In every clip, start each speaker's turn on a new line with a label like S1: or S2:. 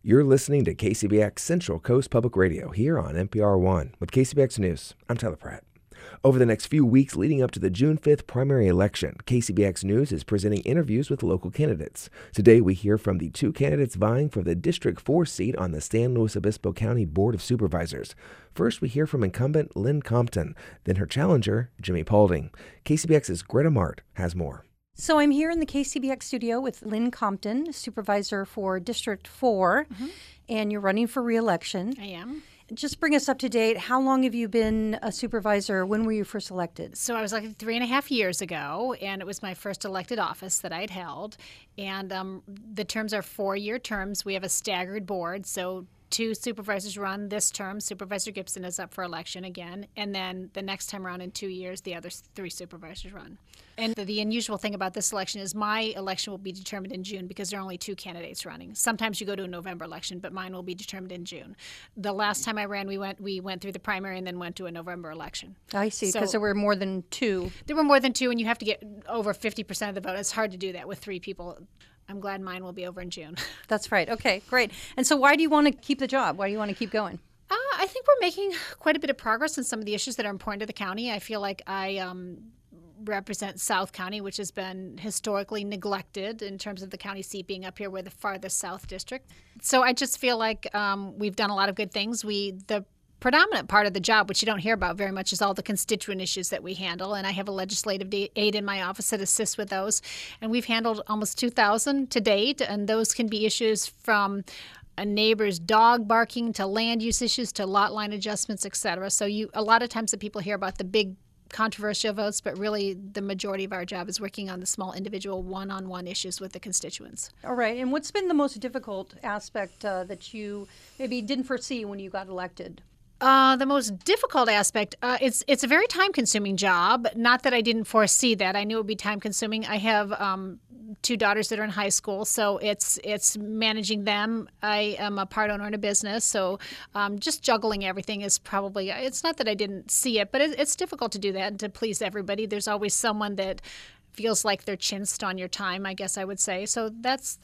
S1: You're listening to KCBX Central Coast Public Radio here on NPR One. With KCBX News, I'm Tyler Pratt. Over the next few weeks leading up to the June 5th primary election, KCBX News is presenting interviews with local candidates. Today we hear from the two candidates vying for the District 4 seat on the San Luis Obispo County Board of Supervisors. First, we hear from incumbent Lynn Compton, then her challenger, Jimmy Paulding. KCBX's Greta Mart has more.
S2: So I'm here in the KCBX studio with Lynn Compton, supervisor for District 4, and you're running for re-election.
S3: I am.
S2: Just bring us up to date. How long have you been a supervisor? When were you first elected?
S3: So I was elected 3.5 years ago, and it was my first elected office that I'd held. And the terms are 4-year terms. We have a staggered board, so 2 supervisors run this term. Supervisor Gibson is up for election again. And then the next time around in 2 years, the other 3 supervisors run. And the unusual thing about this election is my election will be determined in June because there are only 2 candidates running. Sometimes you go to a November election, but mine will be determined in June. The last time I ran, we went through the primary and then went to a November election.
S2: I see, because there were more than 2.
S3: There were more than 2, and you have to get over 50% of the vote. It's hard to do that with 3 people. I'm glad mine will be over in June.
S2: That's right. Okay, great. And so why do you want to keep the job? Why do you want to keep going?
S3: I think we're making quite a bit of progress in some of the issues that are important to the county. I feel like I represent South County, which has been historically neglected in terms of the county seat being up here. We're the farthest south district. So I just feel like we've done a lot of good things. The predominant part of the job, which you don't hear about very much, is all the constituent issues that we handle. And I have a legislative aide in my office that assists with those. And we've handled almost 2,000 to date. And those can be issues from a neighbor's dog barking to land use issues to lot line adjustments, et cetera. So a lot of times the people hear about the big controversial votes, but really the majority of our job is working on the small individual one-on-one issues with the constituents.
S2: All right. And what's been the most difficult aspect that you maybe didn't foresee when you got elected?
S3: The most difficult aspect, it's a very time-consuming job. Not that I didn't foresee that. I knew it would be time-consuming. I have 2 daughters that are in high school, so it's managing them. I am a part owner in a business, so just juggling everything is probably, it's not that I didn't see it, but it's difficult to do that and to please everybody. There's always someone that feels like they're chinsed on your time, I guess I would say. So that's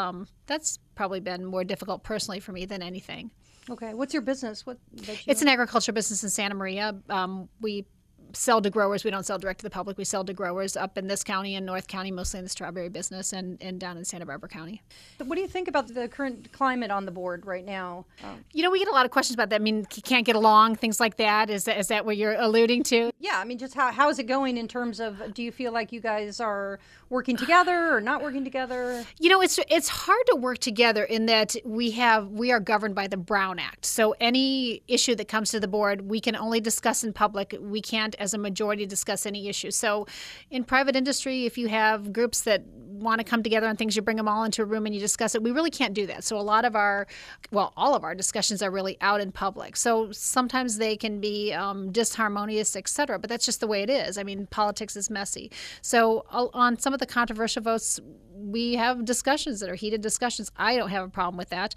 S3: probably been more difficult personally for me than anything.
S2: Okay. What's your business?
S3: It's an agriculture business in Santa Maria. We sell to growers. We don't sell direct to the public. We sell to growers up in this county and North County, mostly in the strawberry business, and down in Santa Barbara County.
S2: What do you think about the current climate on the board right now?
S3: We get a lot of questions about that. I mean, can't get along, things like that. Is that what you're alluding to?
S2: Yeah, I mean, just how is it going in terms of, do you feel like you guys are working together or not working together?
S3: It's hard to work together in that we are governed by the Brown Act. So any issue that comes to the board, we can only discuss in public. We can't, as a majority, discuss any issue. So in private industry, if you have groups that want to come together on things, you bring them all into a room and you discuss it. We really can't do that. So all of our discussions are really out in public. So sometimes they can be disharmonious, et cetera, but that's just the way it is. I mean, politics is messy. So on some of the controversial votes, we have discussions that are heated discussions. I don't have a problem with that.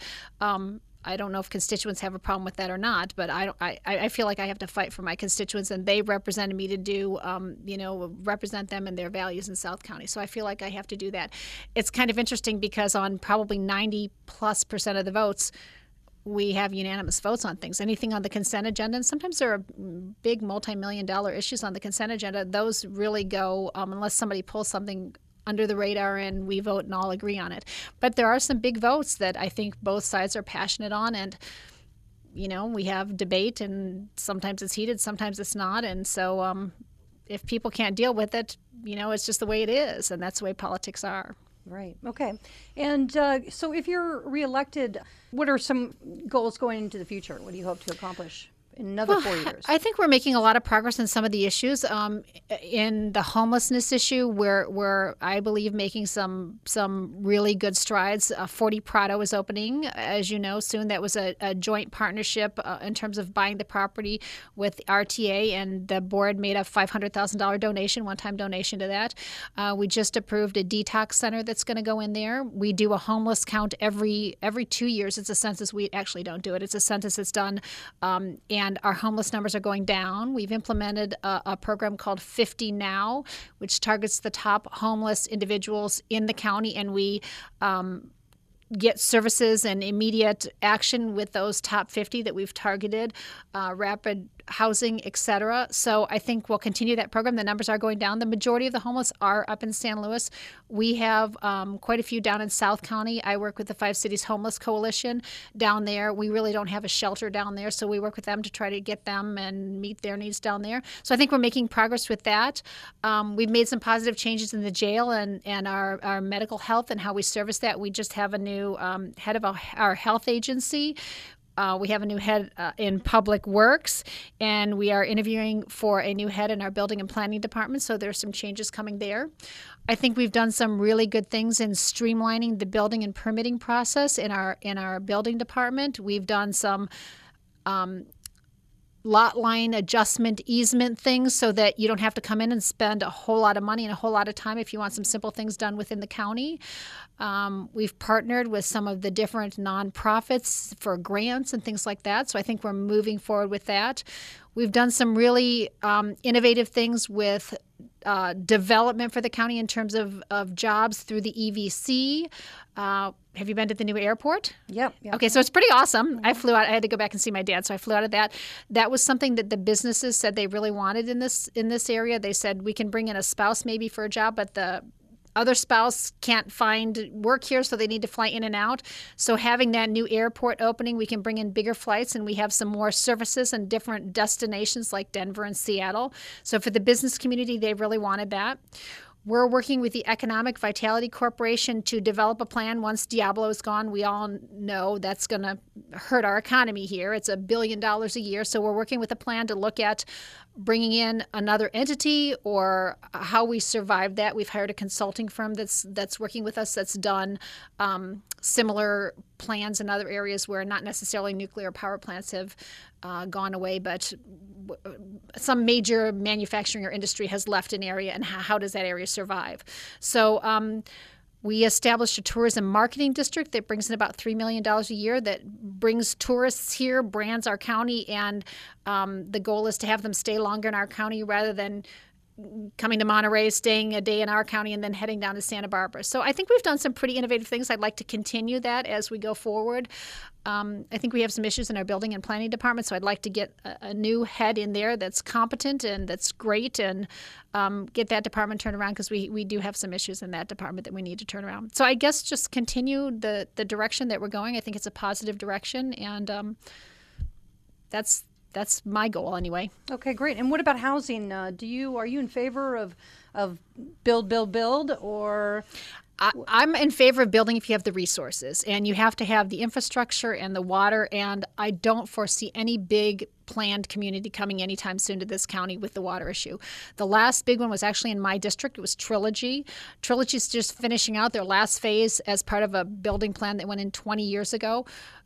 S3: I don't know if constituents have a problem with that or not, but I feel like I have to fight for my constituents, and they represented me to do, represent them and their values in South County. So I feel like I have to do that. It's kind of interesting because on probably 90+% of the votes, we have unanimous votes on things. Anything on the consent agenda, and sometimes there are big multi-million-dollar issues on the consent agenda. Those really go, unless somebody pulls something under the radar and we vote and all agree on it. But there are some big votes that I think both sides are passionate on, and we have debate, and sometimes it's heated, sometimes it's not. And so if people can't deal with it, it's just the way it is, and that's the way politics are.
S2: Right. Okay. And so if you're reelected, what are some goals going into the future? What do you hope to accomplish in another 4 years?
S3: I think we're making a lot of progress in some of the issues. In the homelessness issue, we're I believe making some really good strides. 40 Prado is opening, as you know, soon. That was a joint partnership in terms of buying the property with RTA, and the board made a $500,000 donation, one-time donation to that. We just approved a detox center that's going to go in there. We do a homeless count every 2 years. It's a census. We actually don't do it. It's a census that's done, and our homeless numbers are going down. We've implemented a program called 50 Now, which targets the top homeless individuals in the county, and we get services and immediate action with those top 50 that we've targeted, rapid housing, et cetera. So I think we'll continue that program. The numbers are going down. The majority of the homeless are up in San Luis. We have quite a few down in South County. I work with the 5 Cities Homeless Coalition down there. We really don't have a shelter down there, so we work with them to try to get them and meet their needs down there. So I think we're making progress with that. We've made some positive changes in the jail and our medical health and how we service that. We just have a new head of our health agency. We have a new head in Public Works, and we are interviewing for a new head in our Building and Planning Department, so there's some changes coming there. I think we've done some really good things in streamlining the building and permitting process in our building department. We've done some lot line adjustment easement things so that you don't have to come in and spend a whole lot of money and a whole lot of time if you want some simple things done within the county. We've partnered with some of the different nonprofits for grants and things like that. So I think we're moving forward with that. We've done some really innovative things with development for the county in terms of jobs through the EVC. Have you been to the new airport?
S2: Yep.
S3: Okay, so it's pretty awesome. I flew out. I had to go back and see my dad, so I flew out of that. That was something that the businesses said they really wanted in this area. They said we can bring in a spouse maybe for a job, but the other spouse can't find work here, so they need to fly in and out. So having that new airport opening, we can bring in bigger flights, and we have some more services and different destinations like Denver and Seattle. So for the business community, they really wanted that. We're working with the Economic Vitality Corporation to develop a plan. Once Diablo is gone, we all know that's going to hurt our economy here. It's $1 billion a year. So we're working with a plan to look at bringing in another entity or how we survive that. We've hired a consulting firm that's working with us that's done similar plans in other areas where not necessarily nuclear power plants have gone away, but some major manufacturing or industry has left an area, and how does that area survive? So we established a tourism marketing district that brings in about $3 million a year that brings tourists here, brands our county, and the goal is to have them stay longer in our county rather than coming to Monterey, staying a day in our county, and then heading down to Santa Barbara. So I think we've done some pretty innovative things. I'd like to continue that as we go forward. I think we have some issues in our building and planning department, so I'd like to get a new head in there that's competent and that's great, and get that department turned around, because we do have some issues in that department that we need to turn around. So I guess just continue the direction that we're going. I think it's a positive direction, and that's my goal anyway.
S2: Okay, great. And what about housing? Are you in favor of build, or?
S3: I'm in favor of building if you have the resources, and you have to have the infrastructure and the water, and I don't foresee any big planned community coming anytime soon to this county with the water issue. The last big one was actually in my district. It was Trilogy. Trilogy's just finishing out their last phase as part of a building plan that went in 20 years ago.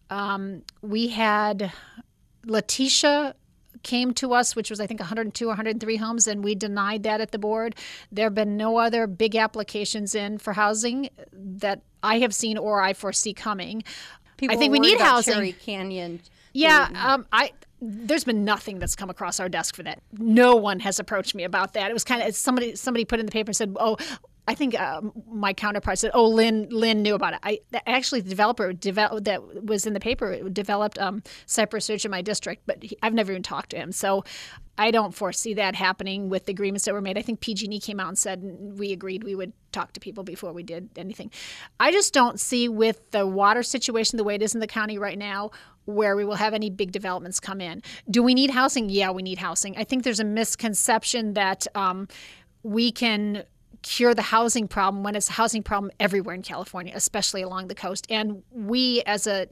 S3: We had Letitia came to us, which was I think 102 or 103 homes, and we denied that at the board. There have been no other big applications in for housing that I have seen or I foresee coming.
S2: People
S3: I think we need housing.
S2: Cherry Canyon.
S3: Yeah, there's been nothing that's come across our desk for that. No one has approached me about that. It was kind of somebody put in the paper and said, "Oh." I think my counterpart said, "Oh, Lynn knew about it." Actually, the developer that was in the paper developed Cypress Ridge in my district, but I've never even talked to him. So I don't foresee that happening with the agreements that were made. I think PG&E came out and said we agreed we would talk to people before we did anything. I just don't see, with the water situation the way it is in the county right now, where we will have any big developments come in. Do we need housing? Yeah, we need housing. I think there's a misconception that we can cure the housing problem when it's a housing problem everywhere in California, especially along the coast. And we, as a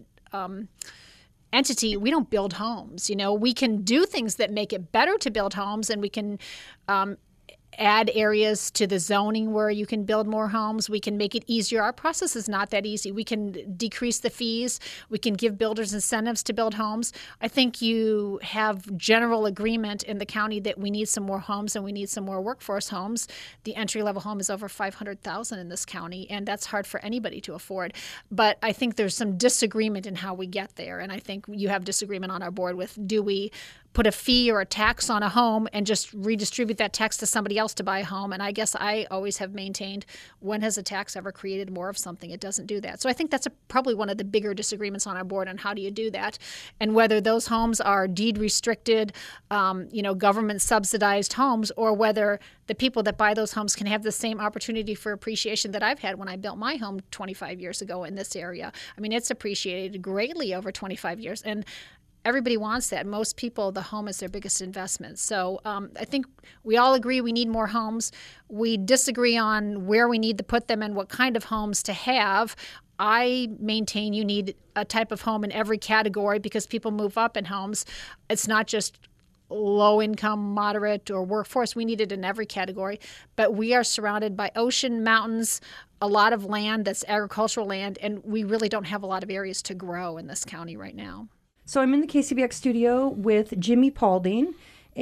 S3: entity, we don't build homes. We can do things that make it better to build homes, and we can add areas to the zoning where you can build more homes. We can make it easier. Our process is not that easy. We can decrease the fees. We can give builders incentives to build homes. I think you have general agreement in the county that we need some more homes and we need some more workforce homes. The entry-level home is over $500,000 in this county, and that's hard for anybody to afford. But I think there's some disagreement in how we get there, and I think you have disagreement on our board with, do we put a fee or a tax on a home and just redistribute that tax to somebody else to buy a home. And I guess I always have maintained, when has a tax ever created more of something? It doesn't do that. So I think that's probably one of the bigger disagreements on our board on how do you do that, and whether those homes are deed restricted, government subsidized homes, or whether the people that buy those homes can have the same opportunity for appreciation that I've had when I built my home 25 years ago in this area. I mean, it's appreciated greatly over 25 years. And everybody wants that. Most people, the home is their biggest investment. So I think we all agree we need more homes. We disagree on where we need to put them and what kind of homes to have. I maintain you need a type of home in every category because people move up in homes. It's not just low income, moderate, or workforce. We need it in every category. But we are surrounded by ocean, mountains, a lot of land that's agricultural land, and we really don't have a lot of areas to grow in this county right now.
S2: So I'm in the KCBX studio with Jimmy Paulding,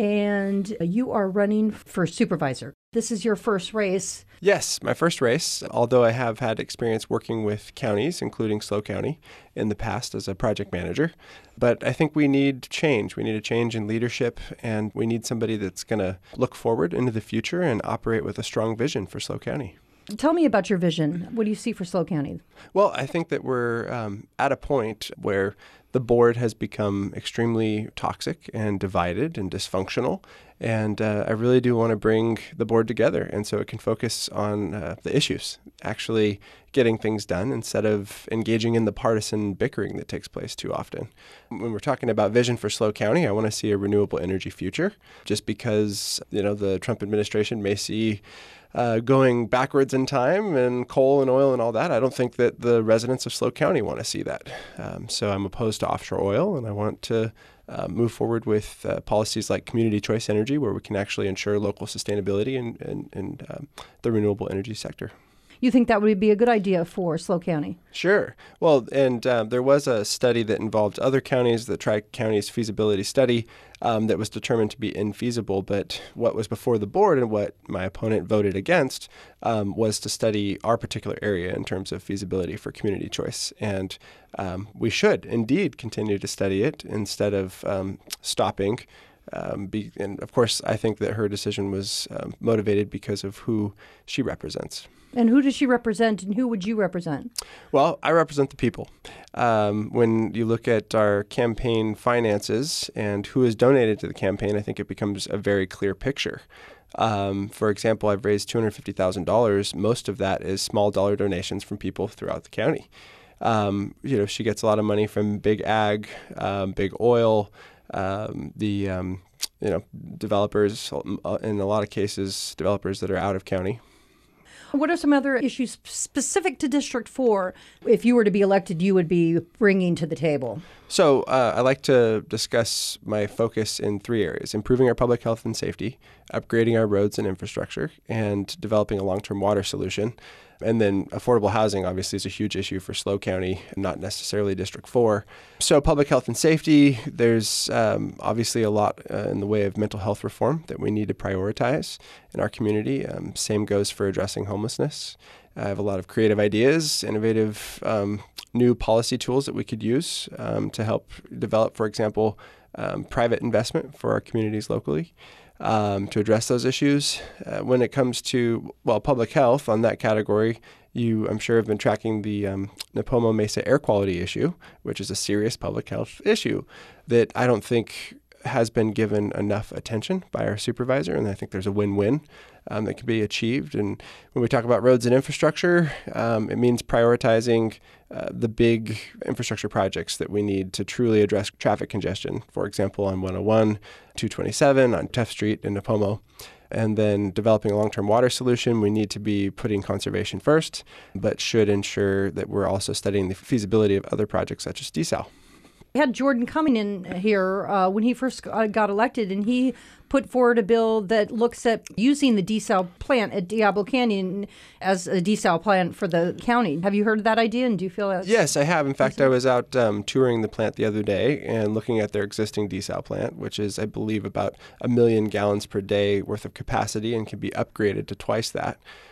S2: and you are running for supervisor. This is your first race.
S4: Yes, my first race, although I have had experience working with counties, including SLO County, in the past as a project manager. But I think we need change. We need a change in leadership, and we need somebody that's going to look forward into the future and operate with a strong vision for SLO County.
S2: Tell me about your vision. What do you see for SLO County?
S4: Well, I think that we're at a point where the board has become extremely toxic and divided and dysfunctional. And I really do want to bring the board together, and so it can focus on the issues, actually getting things done instead of engaging in the partisan bickering that takes place too often. When we're talking about vision for SLO County, I want to see a renewable energy future. Just because the Trump administration may see going backwards in time and coal and oil and all that, I don't think that the residents of SLO County want to see that. So I'm opposed to offshore oil, and I want to move forward with policies like community choice energy, where we can actually ensure local sustainability in the renewable energy sector.
S2: You think that would be a good idea for SLO County?
S4: Sure. Well, and there was a study that involved other counties, the Tri-Counties feasibility study, that was determined to be infeasible. But what was before the board and what my opponent voted against was to study our particular area in terms of feasibility for community choice. And we should indeed continue to study it instead of stopping. And of course, I think that her decision was motivated because of who she represents.
S2: And who does she represent, and who would you represent?
S4: Well, I represent the people. When you look at our campaign finances and who has donated to the campaign, I think it becomes a very clear picture. For example, I've raised $250,000. Most of that is small dollar donations from people throughout the county. She gets a lot of money from big ag, big oil, developers, in a lot of cases, developers that are out of county.
S2: What are some other issues specific to District 4, if you were to be elected, you would be bringing to the table?
S4: So I like to discuss my focus in 3 areas: improving our public health and safety, upgrading our roads and infrastructure, and developing a long-term water solution. And then affordable housing, obviously, is a huge issue for SLO County, not necessarily District 4. So public health and safety, there's obviously a lot in the way of mental health reform that we need to prioritize in our community. Same goes for addressing homelessness. I have a lot of creative ideas, innovative new policy tools that we could use to help develop, for example, private investment for our communities locally. To address those issues. When it comes to, public health, on that category, you, I'm sure, have been tracking the Nipomo Mesa air quality issue, which is a serious public health issue that I don't think has been given enough attention by our supervisor, and I think there's a win-win that can be achieved. And when we talk about roads and infrastructure, it means prioritizing the big infrastructure projects that we need to truly address traffic congestion, for example, on 101, 227, on Teff Street in Nipomo. And then developing a long-term water solution, we need to be putting conservation first, but should ensure that we're also studying the feasibility of other projects such as desal.
S2: We had Jordan coming in here when he first got elected, and he put forward a bill that looks at using the desal plant at Diablo Canyon as a desal plant for the county. Have you heard of that idea, and do you feel that?
S4: Yes, I have. In fact, I was out touring the plant the other day and looking at their existing desal plant, which is, I believe, about 1 million gallons per day worth of capacity and can be upgraded to twice that.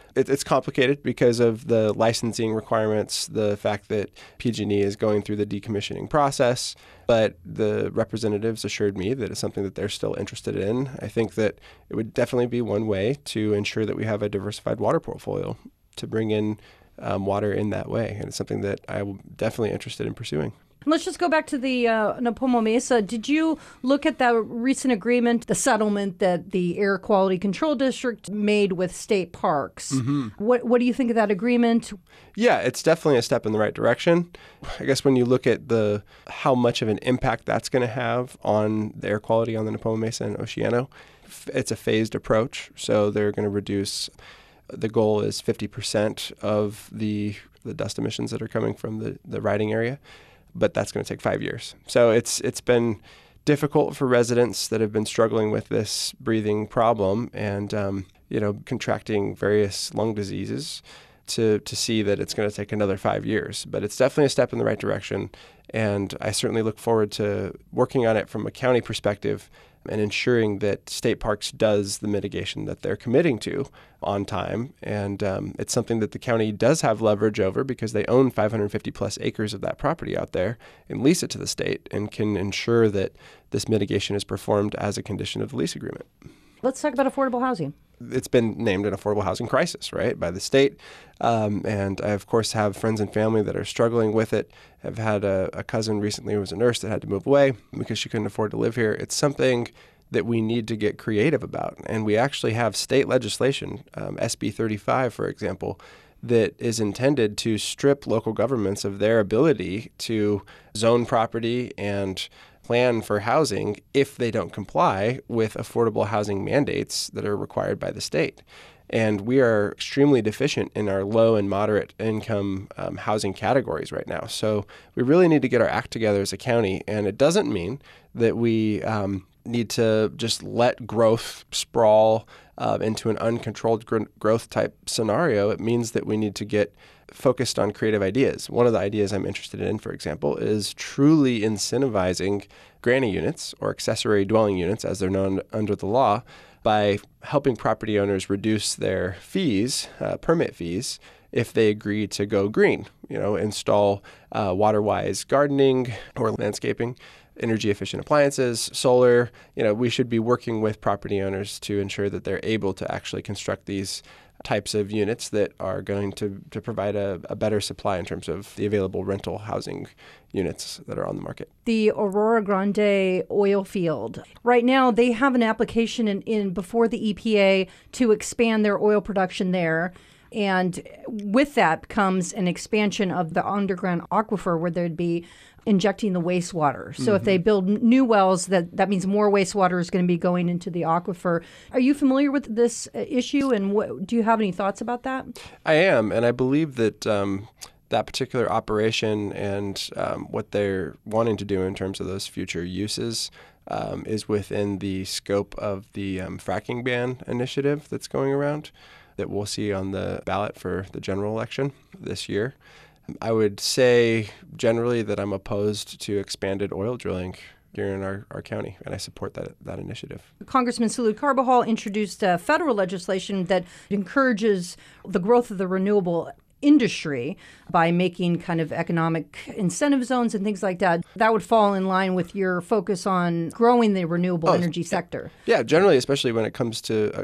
S4: It's complicated because of the licensing requirements, the fact that PG&E is going through the decommissioning process. But the representatives assured me that it's something that they're still interested in. I think that it would definitely be one way to ensure that we have a diversified water portfolio to bring in water in that way. And it's something that I'm definitely interested in pursuing.
S2: Let's just go back to the Nipomo Mesa. Did you look at the recent agreement, the settlement that the Air Quality Control District made with state parks? Mm-hmm. What do you think of that agreement?
S4: Yeah, it's definitely a step in the right direction. I guess when you look at how much of an impact that's going to have on the air quality on the Nipomo Mesa and Oceano, it's a phased approach. So they're going to reduce, the goal is 50% of the dust emissions that are coming from the riding area. But that's going to take 5 years. So it's been difficult for residents that have been struggling with this breathing problem and contracting various lung diseases to see that it's going to take another 5 years. But it's definitely a step in the right direction, and I certainly look forward to working on it from a county perspective and ensuring that State Parks does the mitigation that they're committing to on time. And it's something that the county does have leverage over because they own 550 plus acres of that property out there and lease it to the state and can ensure that this mitigation is performed as a condition of the lease agreement.
S2: Let's talk about affordable housing.
S4: It's been named an affordable housing crisis, right, by the state. And I, of course, have friends and family that are struggling with it. I've had a cousin recently who was a nurse that had to move away because she couldn't afford to live here. It's something that we need to get creative about. And we actually have state legislation, SB 35, for example, that is intended to strip local governments of their ability to zone property and plan for housing if they don't comply with affordable housing mandates that are required by the state. And we are extremely deficient in our low and moderate income housing categories right now. So we really need to get our act together as a county. And it doesn't mean that we need to just let growth sprawl into an uncontrolled growth type scenario. It means that we need to get focused on creative ideas. One of the ideas I'm interested in, for example, is truly incentivizing granny units or accessory dwelling units, as they're known under the law, by helping property owners reduce their fees, permit fees, if they agree to go green, install water-wise gardening or landscaping, energy efficient appliances, solar. We should be working with property owners to ensure that they're able to actually construct these types of units that are going to provide a better supply in terms of the available rental housing units that are on the market.
S2: The Aurora Grande oil field. Right now, they have an application in before the EPA to expand their oil production there. And with that comes an expansion of the underground aquifer where there'd be injecting the wastewater. So if they build new wells, that means more wastewater is going to be going into the aquifer. Are you familiar with this issue, and do you have any thoughts about that?
S4: I am, and I believe that that particular operation and what they're wanting to do in terms of those future uses is within the scope of the fracking ban initiative that's going around that we'll see on the ballot for the general election this year. I would say generally that I'm opposed to expanded oil drilling here in our county, and I support that initiative. Congressman
S2: Salud Carbajal introduced federal legislation that encourages the growth of the renewable industry by making kind of economic incentive zones and things like that. That would fall in line with your focus on growing the renewable energy sector.
S4: Yeah, generally, especially when it comes to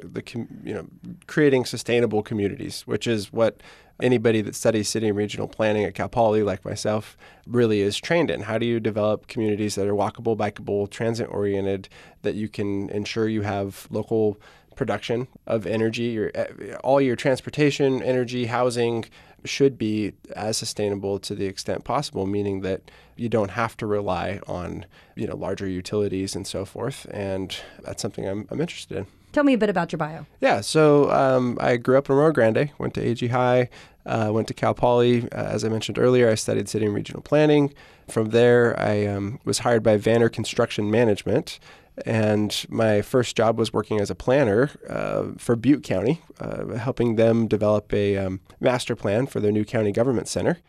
S4: creating sustainable communities, which is what anybody that studies city and regional planning at Cal Poly, like myself, really is trained in. How do you develop communities that are walkable, bikeable, transit-oriented, that you can ensure you have local production of energy? All your transportation, energy, housing should be as sustainable to the extent possible, meaning that you don't have to rely on larger utilities and so forth. And that's something I'm interested in.
S2: Tell me a bit about your bio.
S4: Yeah, so I grew up in Aurora Grande, went to AG High, went to Cal Poly. As I mentioned earlier, I studied city and regional planning. From there, I was hired by Vanner Construction Management, and my first job was working as a planner for Butte County, helping them develop a master plan for their new county government center.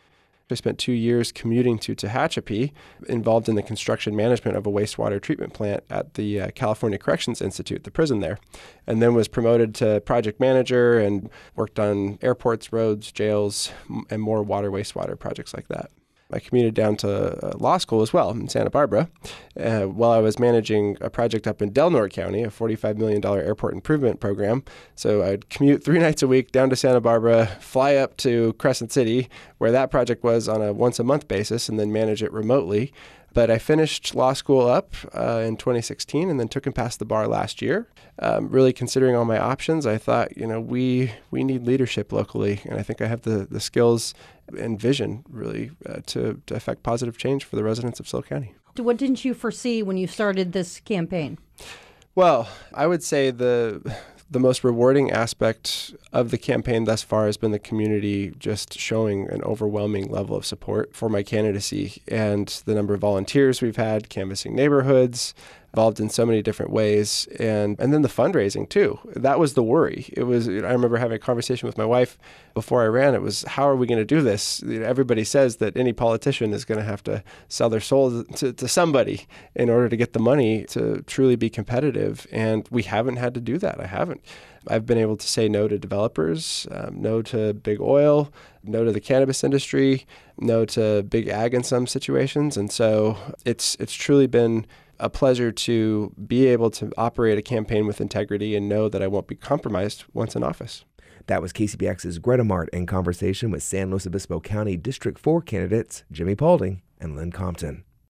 S4: I spent 2 years commuting to Tehachapi, involved in the construction management of a wastewater treatment plant at the California Corrections Institute, the prison there, and then was promoted to project manager and worked on airports, roads, jails, and more wastewater projects like that. I commuted down to law school as well in Santa Barbara while I was managing a project up in Del Norte County, a $45 million airport improvement program. So I'd commute 3 nights a week down to Santa Barbara, fly up to Crescent City, where that project was on a once-a-month basis, and then manage it remotely. But I finished law school up in 2016 and then took and passed the bar last year. Really considering all my options, I thought, we need leadership locally. And I think I have the skills and vision really to affect positive change for the residents of SIL County.
S2: What didn't you foresee when you started this campaign?
S4: Well, I would say the most rewarding aspect of the campaign thus far has been the community just showing an overwhelming level of support for my candidacy, and the number of volunteers we've had canvassing neighborhoods, involved in so many different ways, and then the fundraising too. That was the worry. I remember having a conversation with my wife before I ran. It was, how are we going to do this? Everybody says that any politician is going to have to sell their soul to somebody in order to get the money to truly be competitive, and we haven't had to do that. I haven't. I've been able to say no to developers, no to big oil, no to the cannabis industry, no to big ag in some situations, and so it's truly been a pleasure to be able to operate a campaign with integrity and know that I won't be compromised once in office.
S1: That was KCBX's Greta Mart in conversation with San Luis Obispo County District 4 candidates Jimmy Paulding and Lynn Compton.